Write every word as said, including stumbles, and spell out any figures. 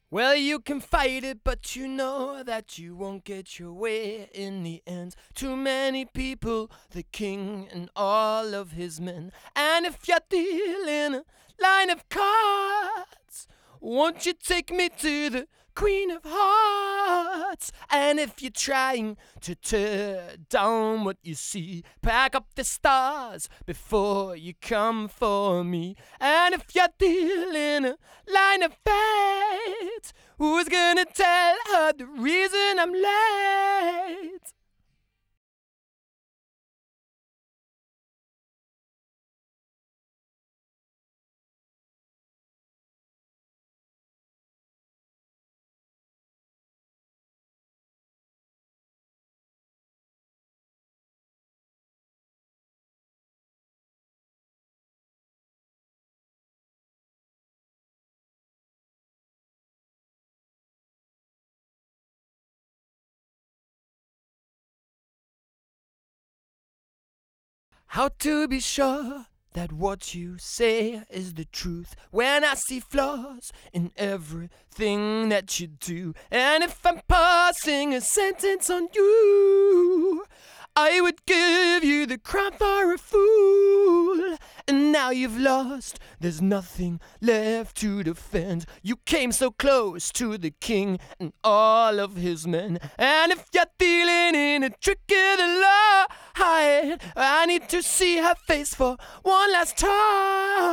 Well, you can fight it, but you know that you won't get your way in the end. Too many people, the king and all of his men. And if you're dealing a line of cards, won't you take me to the Queen of Hearts? And if you're trying to tear down what you see, pack up the stars before you come for me. And if you're dealing a line of fate, who's gonna tell her the reason I'm late? How to be sure that what you say is the truth when I see flaws in everything that you do? And if I'm passing a sentence on you, I would give you the crown for a fool. And now you've lost, there's nothing left to defend. You came so close to the king and all of his men. And if you're dealing in a trick of the law, hide, I need to see her face for one last time.